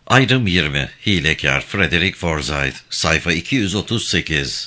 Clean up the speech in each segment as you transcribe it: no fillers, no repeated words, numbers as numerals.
Ayrım 20. Hilekar Frederick Forsyth. Sayfa 238.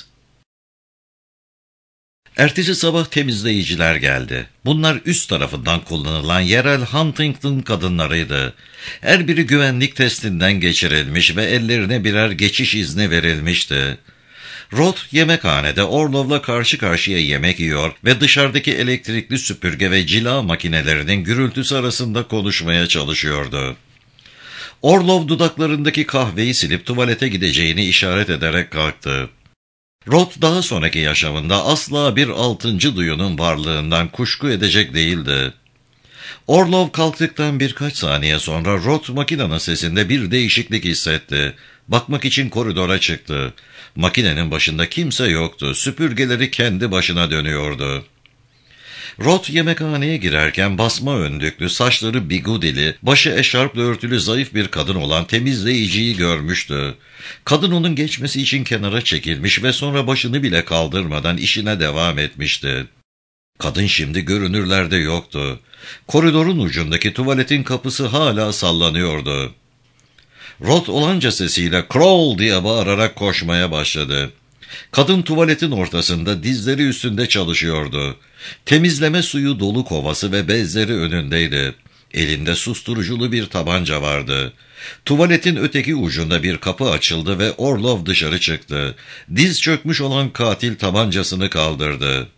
Ertesi sabah temizleyiciler geldi. Bunlar üst tarafından kullanılan yerel Huntington kadınlarıydı. Her biri güvenlik testinden geçirilmiş ve ellerine birer geçiş izni verilmişti. Roth yemekhanede Orlov'la karşı karşıya yemek yiyor ve dışarıdaki elektrikli süpürge ve cila makinelerinin gürültüsü arasında konuşmaya çalışıyordu. Orlov dudaklarındaki kahveyi silip tuvalete gideceğini işaret ederek kalktı. Roth daha sonraki yaşamında asla bir altıncı duyunun varlığından kuşku edecek değildi. Orlov kalktıktan birkaç saniye sonra Roth makinenin sesinde bir değişiklik hissetti. Bakmak için koridora çıktı. Makinenin başında kimse yoktu. Süpürgeleri kendi başına dönüyordu. Roth yemekhaneye girerken basma önlüklü, saçları bigudili, başı eşarpla örtülü zayıf bir kadın olan temizleyiciyi görmüştü. Kadın onun geçmesi için kenara çekilmiş ve sonra başını bile kaldırmadan işine devam etmişti. Kadın şimdi görünürlerde yoktu. Koridorun ucundaki tuvaletin kapısı hala sallanıyordu. Roth olanca sesiyle "Crawl!" diye bağırarak koşmaya başladı. Kadın tuvaletin ortasında dizleri üstünde çalışıyordu. Temizleme suyu dolu kovası ve bezleri önündeydi. Elinde susturuculu bir tabanca vardı. Tuvaletin öteki ucunda bir kapı açıldı ve Orlov dışarı çıktı. Diz çökmüş olan katil tabancasını kaldırdı.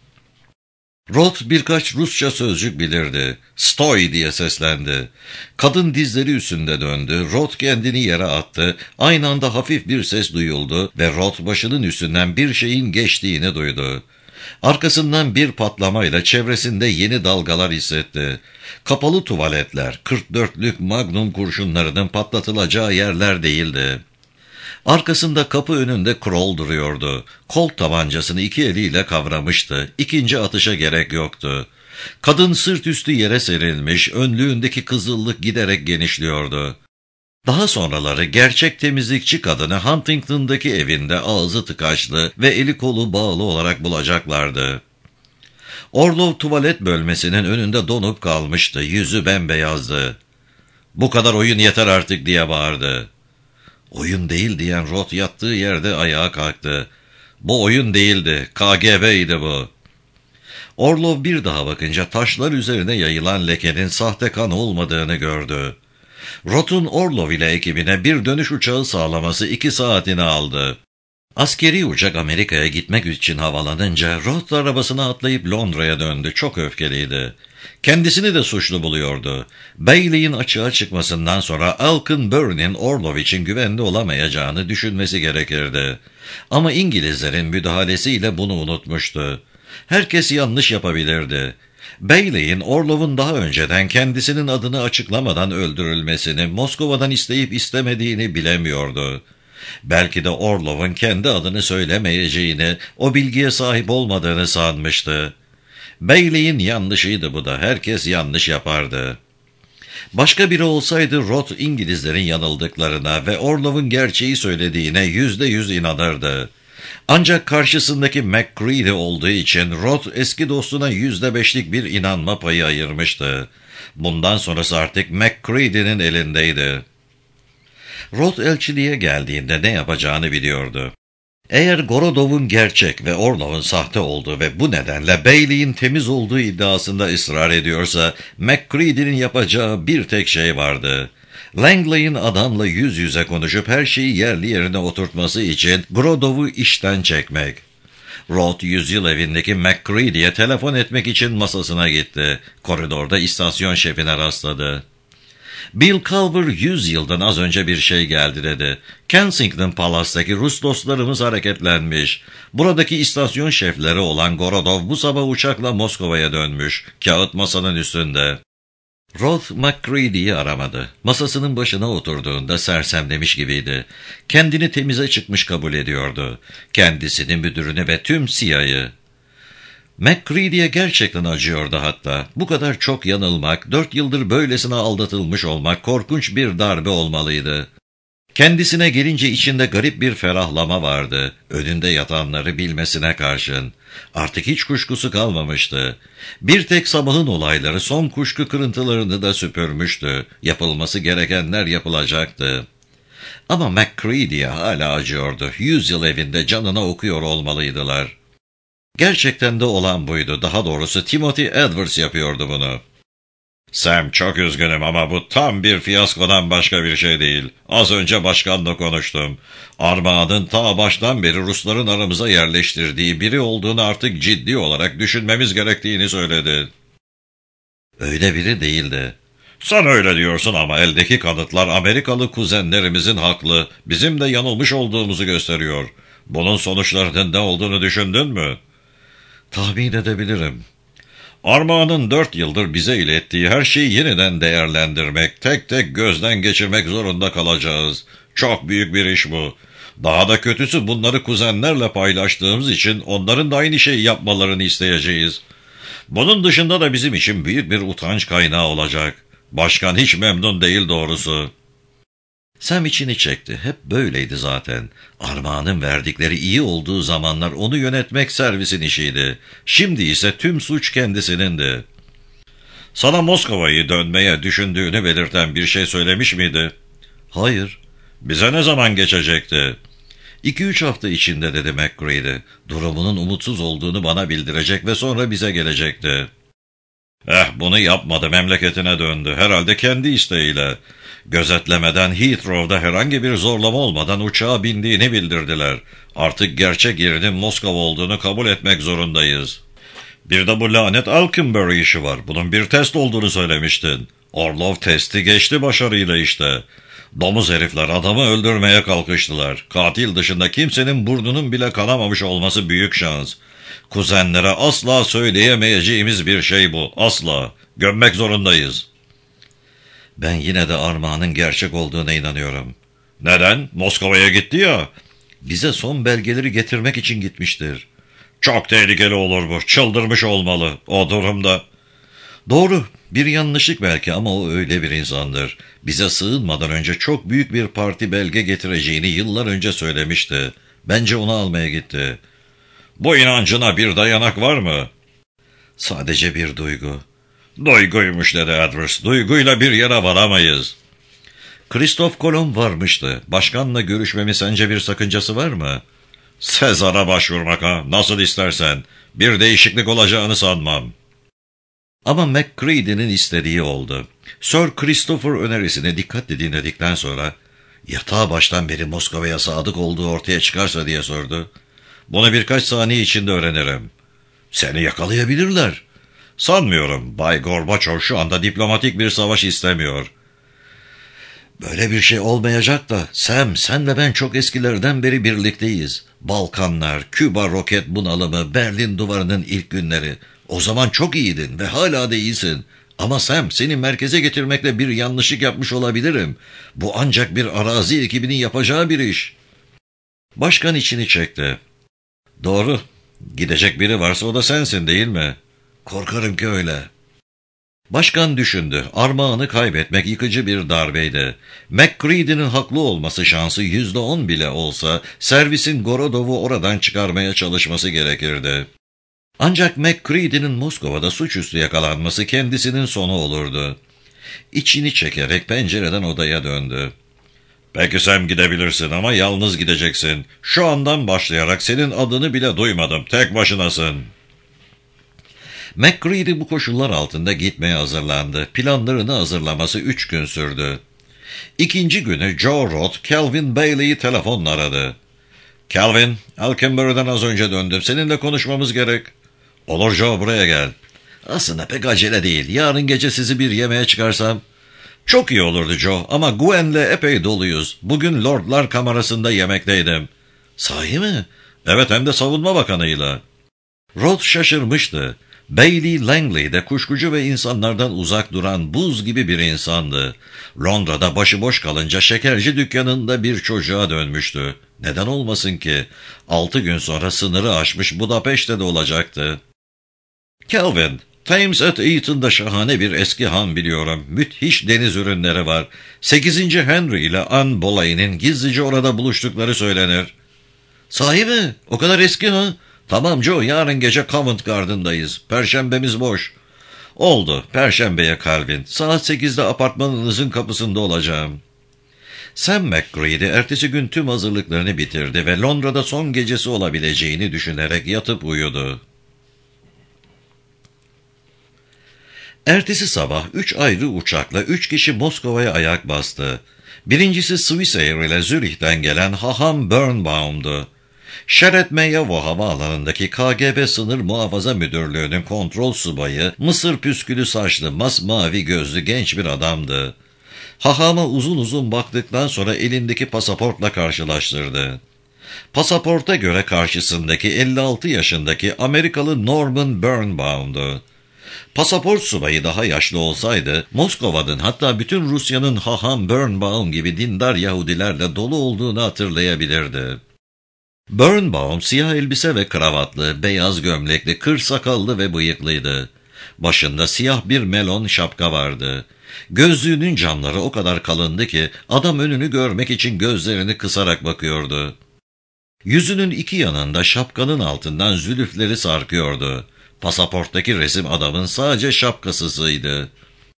Roth birkaç Rusça sözcük bilirdi. "Stoy!" diye seslendi. Kadın dizleri üstünde döndü. Roth kendini yere attı. Aynı anda hafif bir ses duyuldu ve Roth başının üstünden bir şeyin geçtiğini duydu. Arkasından bir patlamayla çevresinde yeni dalgalar hissetti. Kapalı tuvaletler, 44'lük Magnum kurşunlarının patlatılacağı yerler değildi. Arkasında kapı önünde Kroll duruyordu. Colt tabancasını iki eliyle kavramıştı. İkinci atışa gerek yoktu. Kadın sırt üstü yere serilmiş, önlüğündeki kızıllık giderek genişliyordu. Daha sonraları gerçek temizlikçi kadını Huntington'daki evinde ağzı tıkaçlı ve eli kolu bağlı olarak bulacaklardı. Orlov tuvalet bölmesinin önünde donup kalmıştı. Yüzü bembeyazdı. "Bu kadar oyun yeter artık!" diye bağırdı. "Oyun değil" diyen Roth yattığı yerde ayağa kalktı. "Bu oyun değildi, KGB'ydi bu." Orlov bir daha bakınca taşlar üzerine yayılan lekenin sahte kan olmadığını gördü. Roth'un Orlov ile ekibine bir dönüş uçağı sağlaması 2 saatini aldı. Askeri uçak Amerika'ya gitmek için havalanınca Roth arabasına atlayıp Londra'ya döndü. Çok öfkeliydi. Kendisini de suçlu buluyordu. Bailey'in açığa çıkmasından sonra Alton Burney'in Orlov için güvenli olamayacağını düşünmesi gerekirdi. Ama İngilizlerin müdahalesiyle bunu unutmuştu. Herkes yanlış yapabilirdi. Bailey'in Orlov'un daha önceden kendisinin adını açıklamadan öldürülmesini Moskova'dan isteyip istemediğini bilemiyordu. Belki de Orlov'un kendi adını söylemeyeceğini, o bilgiye sahip olmadığını sanmıştı. Bailey'in yanlışıydı bu da, herkes yanlış yapardı. Başka biri olsaydı Roth İngilizlerin yanıldıklarına ve Orlov'un gerçeği söylediğine %100 inanırdı. Ancak karşısındaki McCready olduğu için Roth eski dostuna %5'lik bir inanma payı ayırmıştı. Bundan sonrası artık McCready'nin elindeydi. Roth elçiliğe geldiğinde ne yapacağını biliyordu. Eğer Gorodov'un gerçek ve Orlov'un sahte olduğu ve bu nedenle Bailey'in temiz olduğu iddiasında ısrar ediyorsa, McCready'nin yapacağı bir tek şey vardı. Langley'in adamla yüz yüze konuşup her şeyi yerli yerine oturtması için Gorodov'u işten çekmek. Roth yüzyıl evindeki McCready'ye telefon etmek için masasına gitti. Koridorda istasyon şefine rastladı. "Bill Culver 100 yıldan az önce bir şey geldi" dedi. "Kensington Palace'taki Rus dostlarımız hareketlenmiş. Buradaki istasyon şefleri olan Gorodov bu sabah uçakla Moskova'ya dönmüş. Kağıt masanın üstünde." Roth McCready'yi aramadı. Masasının başına oturduğunda sersemlemiş gibiydi. Kendini temize çıkmış kabul ediyordu. Kendisini, müdürünü ve tüm CIA'yı. McCready'ye gerçekten acıyordu hatta. Bu kadar çok yanılmak, 4 yıldır böylesine aldatılmış olmak korkunç bir darbe olmalıydı. Kendisine gelince içinde garip bir ferahlama vardı, önünde yatanları bilmesine karşın. Artık hiç kuşkusu kalmamıştı. Bir tek sabahın olayları son kuşku kırıntılarını da süpürmüştü. Yapılması gerekenler yapılacaktı. Ama McCready'ye hala acıyordu. 100 yıl evinde canına okuyor olmalıydılar. Gerçekten de olan buydu. Daha doğrusu Timothy Edwards yapıyordu bunu. Sam, çok üzgünüm ama bu tam bir fiyaskodan başka bir şey değil. Az önce başkanla konuştum. Armağan'ın ta baştan beri Rusların aramıza yerleştirdiği biri olduğunu artık ciddi olarak düşünmemiz gerektiğini söyledi. Öyle biri değildi. Sen öyle diyorsun ama eldeki kanıtlar Amerikalı kuzenlerimizin haklı, bizim de yanılmış olduğumuzu gösteriyor. Bunun sonuçlarının ne olduğunu düşündün mü? Tahmin edebilirim. Armağan'ın 4 yıldır bize ilettiği her şeyi yeniden değerlendirmek, tek tek gözden geçirmek zorunda kalacağız. Çok büyük bir iş bu. Daha da kötüsü bunları kuzenlerle paylaştığımız için onların da aynı şeyi yapmalarını isteyeceğiz. Bunun dışında da bizim için büyük bir utanç kaynağı olacak. Başkan hiç memnun değil doğrusu. Sam içini çekti. Hep böyleydi zaten. Armağan'ın verdikleri iyi olduğu zamanlar onu yönetmek servisin işiydi. Şimdi ise tüm suç kendisinin. Sana Moskova'yı dönmeye düşündüğünü belirten bir şey söylemiş miydi? Hayır. Bize ne zaman geçecekti? 2-3 hafta içinde dedi McCready. Durumunun umutsuz olduğunu bana bildirecek ve sonra bize gelecekti. Bunu yapmadı, memleketine döndü. Herhalde kendi isteğiyle. Gözetlemeden Heathrow'da herhangi bir zorlama olmadan uçağa bindiğini bildirdiler. Artık gerçek yerinin Moskova olduğunu kabul etmek zorundayız. Bir de bu lanet Alkenbury işi var. Bunun bir test olduğunu söylemiştin. Orlov testi geçti başarıyla işte. Domuz herifler adamı öldürmeye kalkıştılar. Katil dışında kimsenin burnunun bile kanamamış olması büyük şans. Kuzenlere asla söyleyemeyeceğimiz bir şey bu. Asla. Gömmek zorundayız. Ben yine de Armağan'ın gerçek olduğuna inanıyorum. Neden? Moskova'ya gitti ya. Bize son belgeleri getirmek için gitmiştir. Çok tehlikeli olur bu. Çıldırmış olmalı o durumda. Doğru. Bir yanlışlık belki ama o öyle bir insandır. Bize sığınmadan önce çok büyük bir parti belge getireceğini yıllar önce söylemişti. Bence onu almaya gitti. Bu inancına bir dayanak var mı? Sadece bir duygu. Duyguymuş dedi Edwards. Duyguyla bir yere varamayız. Christoph Kolomb varmıştı. Başkanla görüşmemi sence bir sakıncası var mı? Sezar'a başvurmak ha. Nasıl istersen. Bir değişiklik olacağını sanmam. Ama McCready'nin istediği oldu. Sir Christopher önerisini dikkatle dinledikten sonra yatağa baştan beri Moskova'ya sadık olduğu ortaya çıkarsa diye sordu. Bunu birkaç saniye içinde öğrenirim. Seni yakalayabilirler. Sanmıyorum. Bay Gorbaçov şu anda diplomatik bir savaş istemiyor. Böyle bir şey olmayacak da Sam, sen ve ben çok eskilerden beri birlikteyiz. Balkanlar, Küba roket bunalımı, Berlin duvarının ilk günleri. O zaman çok iyiydin ve hala da iyisin. Ama Sam, seni merkeze getirmekle bir yanlışlık yapmış olabilirim. Bu ancak bir arazi ekibinin yapacağı bir iş. Başkan içini çekti. Doğru. Gidecek biri varsa o da sensin değil mi? Korkarım ki öyle. Başkan düşündü. Armağanı kaybetmek yıkıcı bir darbeydi. McCready'nin haklı olması şansı %10 bile olsa servisin Gorodov'u oradan çıkarmaya çalışması gerekirdi. Ancak McCready'nin Moskova'da suçüstü yakalanması kendisinin sonu olurdu. İçini çekerek pencereden odaya döndü. Peki Sam, gidebilirsin ama yalnız gideceksin. Şu andan başlayarak senin adını bile duymadım. Tek başınasın. McCready bu koşullar altında gitmeye hazırlandı. Planlarını hazırlaması 3 gün sürdü. İkinci günü Joe Roth, Calvin Bailey'i telefonla aradı. Calvin, Alkenbury'den az önce döndüm. Seninle konuşmamız gerek. Olur Joe, buraya gel. Aslında pek acele değil. Yarın gece sizi bir yemeğe çıkarsam. Çok iyi olurdu Joe ama Gwen'le epey doluyuz. Bugün Lordlar Kamerası'nda yemekteydim. Sahi mi? Evet, hem de savunma bakanıyla. Roth şaşırmıştı. Bailey Langley de kuşkucu ve insanlardan uzak duran buz gibi bir insandı. Londra'da başıboş kalınca şekerci dükkanında bir çocuğa dönmüştü. Neden olmasın ki? 6 gün sonra sınırı aşmış Budapeşte de olacaktı. Calvin, Thames at Eaton'da şahane bir eski han biliyorum. Müthiş deniz ürünleri var. 8. Henry ile Anne Boleyn'in gizlice orada buluştukları söylenir. Sahi mi? O kadar eski ha? Tamam Joe, yarın gece Covent Garden'dayız. Perşembemiz boş. Oldu. Perşembeye Calvin. Saat 8'de apartmanınızın kapısında olacağım. Sam McGreedy ertesi gün tüm hazırlıklarını bitirdi ve Londra'da son gecesi olabileceğini düşünerek yatıp uyudu. Ertesi sabah 3 ayrı uçakla 3 kişi Moskova'ya ayak bastı. Birincisi Swiss Air ile Zürih'ten gelen Haham Birnbaum'du. Sheremetyevo havaalanındaki KGB Sınır Muhafaza Müdürlüğü'nün kontrol subayı, mısır püskülü saçlı, masmavi gözlü genç bir adamdı. Haham'a uzun uzun baktıktan sonra elindeki pasaportla karşılaştırdı. Pasaporta göre karşısındaki 56 yaşındaki Amerikalı Norman Birnbaum'du. Pasaport subayı daha yaşlı olsaydı, Moskova'nın hatta bütün Rusya'nın Haham Birnbaum gibi dindar Yahudilerle dolu olduğunu hatırlayabilirdi. Birnbaum siyah elbise ve kravatlı, beyaz gömlekli, kır sakallı ve bıyıklıydı. Başında siyah bir melon şapka vardı. Gözlüğünün camları o kadar kalındı ki adam önünü görmek için gözlerini kısarak bakıyordu. Yüzünün iki yanında şapkanın altından zülüfleri sarkıyordu. Pasaporttaki resim adamın sadece şapkasızıydı.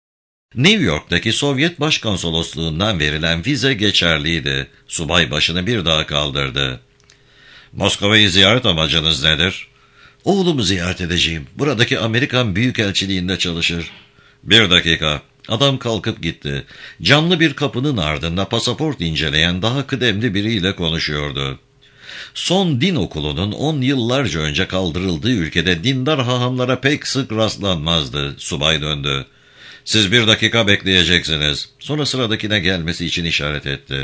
New York'taki Sovyet Başkonsolosluğundan verilen vize geçerliydi. Subay başını bir daha kaldırdı. Moskova'yı ziyaret amacınız nedir? Oğlumu ziyaret edeceğim. Buradaki Amerikan Büyükelçiliğinde çalışır. Bir dakika. Adam kalkıp gitti. Camlı bir kapının ardında pasaport inceleyen daha kıdemli biriyle konuşuyordu. Son din okulunun 10 yıllarca önce kaldırıldığı ülkede dindar hahamlara pek sık rastlanmazdı. Subay döndü. Siz bir dakika bekleyeceksiniz. Sonra sıradakine gelmesi için işaret etti.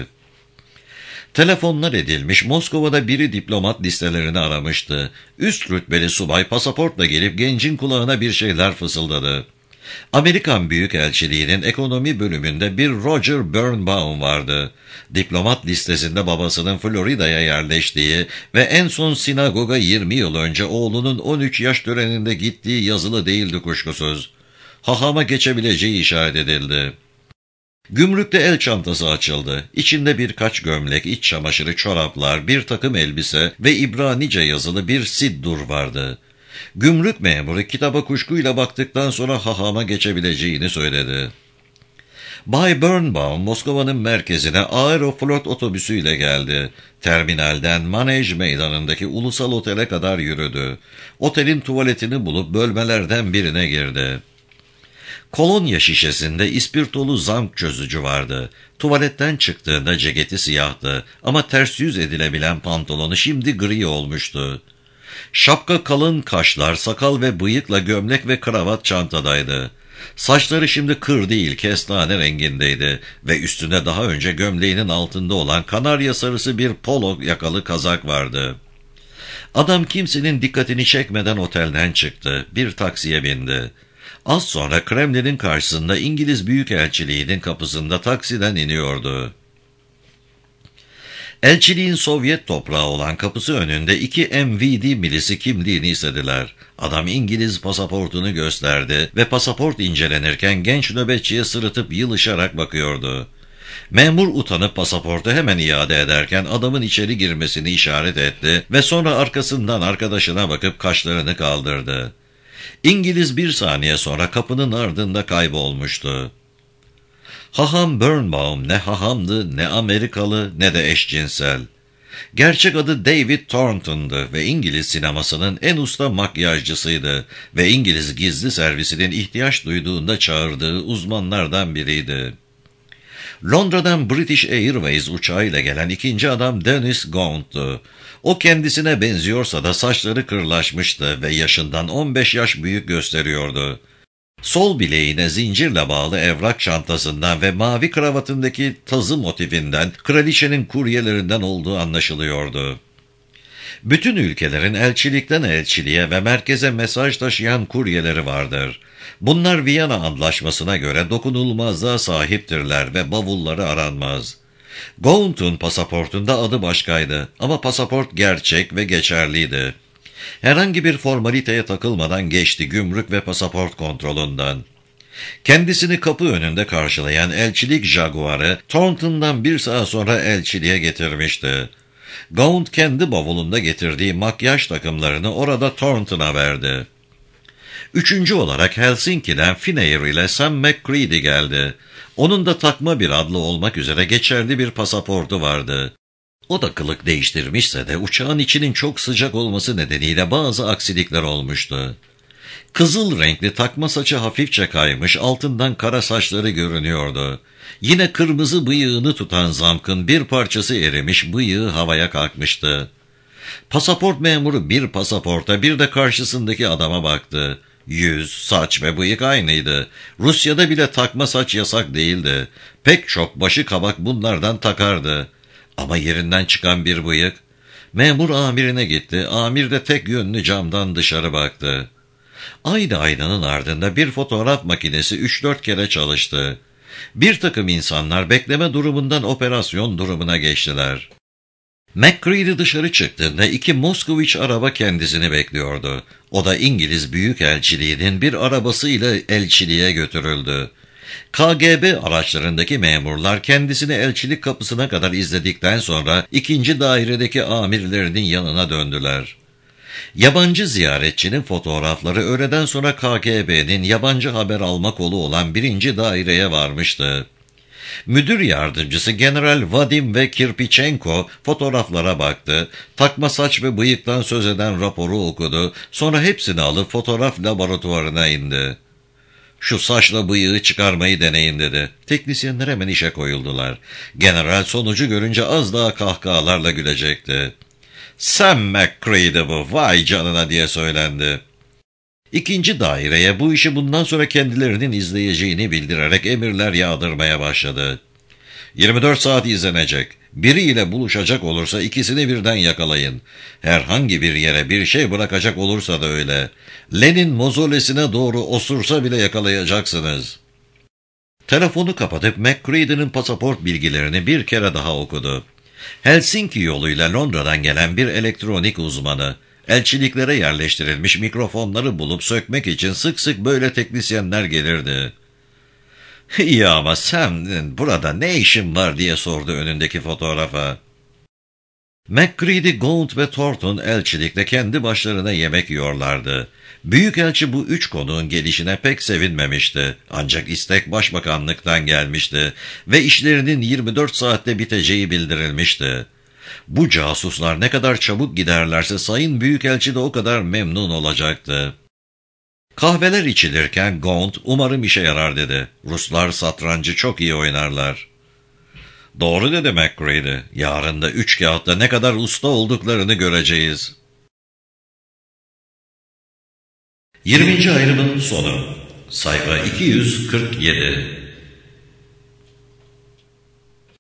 Telefonlar edilmiş, Moskova'da biri diplomat listelerini aramıştı. Üst rütbeli subay pasaportla gelip gencin kulağına bir şeyler fısıldadı. Amerikan Büyükelçiliği'nin ekonomi bölümünde bir Roger Birnbaum vardı. Diplomat listesinde babasının Florida'ya yerleştiği ve en son sinagoga 20 yıl önce oğlunun 13 yaş töreninde gittiği yazılı değildi kuşkusuz. Hahama geçebileceği işaret edildi. Gümrükte el çantası açıldı. İçinde birkaç gömlek, iç çamaşırı, çoraplar, bir takım elbise ve İbranice yazılı bir siddur vardı. Gümrük memuru kitaba kuşkuyla baktıktan sonra hahama geçebileceğini söyledi. Bay Birnbaum, Moskova'nın merkezine Aeroflot otobüsüyle geldi. Terminalden Manej meydanındaki ulusal otele kadar yürüdü. Otelin tuvaletini bulup bölmelerden birine girdi. Kolonya şişesinde ispirtolu zank çözücü vardı. Tuvaletten çıktığında ceketi siyahtı ama ters yüz edilebilen pantolonu şimdi gri olmuştu. Şapka, kalın kaşlar, sakal ve bıyıkla gömlek ve kravat çantadaydı. Saçları şimdi kır değil, kestane rengindeydi ve üstünde daha önce gömleğinin altında olan kanarya sarısı bir polo yakalı kazak vardı. Adam kimsenin dikkatini çekmeden otelden çıktı, bir taksiye bindi. Az sonra Kremlin'in karşısında İngiliz Büyükelçiliği'nin kapısında taksiden iniyordu. Elçiliğin Sovyet toprağı olan kapısı önünde 2 MVD milisi kimliğini istediler. Adam İngiliz pasaportunu gösterdi ve pasaport incelenirken genç nöbetçiye sırıtıp yılışarak bakıyordu. Memur utanıp pasaportu hemen iade ederken adamın içeri girmesini işaret etti ve sonra arkasından arkadaşına bakıp kaşlarını kaldırdı. İngiliz bir saniye sonra kapının ardında kaybolmuştu. Haham Birnbaum ne hahamdı, ne Amerikalı, ne de eşcinsel. Gerçek adı David Thornton'du ve İngiliz sinemasının en usta makyajcısıydı ve İngiliz gizli servisinin ihtiyaç duyduğunda çağırdığı uzmanlardan biriydi. Londra'dan British Airways uçağıyla gelen ikinci adam Dennis Gaunt'tu. O kendisine benziyorsa da saçları kırlaşmıştı ve yaşından 15 yaş büyük gösteriyordu. Sol bileğine zincirle bağlı evrak çantasından ve mavi kravatındaki tazı motifinden kraliçenin kuryelerinden olduğu anlaşılıyordu. Bütün ülkelerin elçilikten elçiliğe ve merkeze mesaj taşıyan kuryeleri vardır. Bunlar Viyana Antlaşması'na göre dokunulmazlığa sahiptirler ve bavulları aranmaz. Gaunt'un pasaportunda adı başkaydı ama pasaport gerçek ve geçerliydi. Herhangi bir formaliteye takılmadan geçti gümrük ve pasaport kontrolünden. Kendisini kapı önünde karşılayan elçilik Jaguar'ı Thornton'dan bir saat sonra elçiliğe getirmişti. Gaunt kendi bavulunda getirdiği makyaj takımlarını orada Thornton'a verdi. Üçüncü olarak Helsinki'den Finnair ile Sam McCready geldi. Onun da takma bir adlı olmak üzere geçerli bir pasaportu vardı. O da kılık değiştirmişse de uçağın içinin çok sıcak olması nedeniyle bazı aksilikler olmuştu. Kızıl renkli takma saçı hafifçe kaymış, altından kara saçları görünüyordu. Yine kırmızı bıyığını tutan zamkın bir parçası erimiş, bıyığı havaya kalkmıştı. Pasaport memuru bir pasaporta bir de karşısındaki adama baktı. Yüz, saç ve bıyık aynıydı. Rusya'da bile takma saç yasak değildi. Pek çok başı kabak bunlardan takardı. Ama yerinden çıkan bir bıyık. Memur amirine gitti. Amir de tek yönlü camdan dışarı baktı. Aynı aynanın ardında bir fotoğraf makinesi 3-4 kere çalıştı. Bir takım insanlar bekleme durumundan operasyon durumuna geçtiler. McCready dışarı çıktığında 2 Moskviç araba kendisini bekliyordu. O da İngiliz Büyükelçiliği'nin bir arabasıyla elçiliğe götürüldü. KGB araçlarındaki memurlar kendisini elçilik kapısına kadar izledikten sonra 2. dairedeki amirlerinin yanına döndüler. Yabancı ziyaretçinin fotoğrafları öğleden sonra KGB'nin yabancı haber alma kolu olan 1. daireye varmıştı. Müdür yardımcısı General Vadim ve Kirpichenko fotoğraflara baktı, takma saç ve bıyıktan söz eden raporu okudu, sonra hepsini alıp fotoğraf laboratuvarına indi. "Şu saçla bıyığı çıkarmayı deneyin," dedi. Teknisyenler hemen işe koyuldular. General sonucu görünce az daha kahkahalarla gülecekti. "Sam McCready bu, vay canına," diye söylendi. 2. daireye bu işi bundan sonra kendilerinin izleyeceğini bildirerek emirler yağdırmaya başladı. 24 saat izlenecek. Biriyle buluşacak olursa ikisini birden yakalayın. Herhangi bir yere bir şey bırakacak olursa da öyle. Lenin mozolesine doğru osursa bile yakalayacaksınız. Telefonu kapatıp McCready'nin pasaport bilgilerini bir kere daha okudu. Helsinki yoluyla Londra'dan gelen bir elektronik uzmanı. Elçiliklere yerleştirilmiş mikrofonları bulup sökmek için sık sık böyle teknisyenler gelirdi. "İyi ama sen burada ne işin var?" diye sordu önündeki fotoğrafa. McCready, Gaunt ve Thornton elçilikte kendi başlarına yemek yiyorlardı. Büyükelçi bu 3 konuğun gelişine pek sevinmemişti. Ancak istek başbakanlıktan gelmişti ve işlerinin 24 saatte biteceği bildirilmişti. Bu casuslar ne kadar çabuk giderlerse Sayın Büyükelçi de o kadar memnun olacaktı. Kahveler içilirken Gaunt, "Umarım işe yarar," dedi. "Ruslar satrancı çok iyi oynarlar." "Doğru," dedi McCready. "Yarın da 3 kağıtta ne kadar usta olduklarını göreceğiz." 20. ayrımın sonu. Sayfa 247.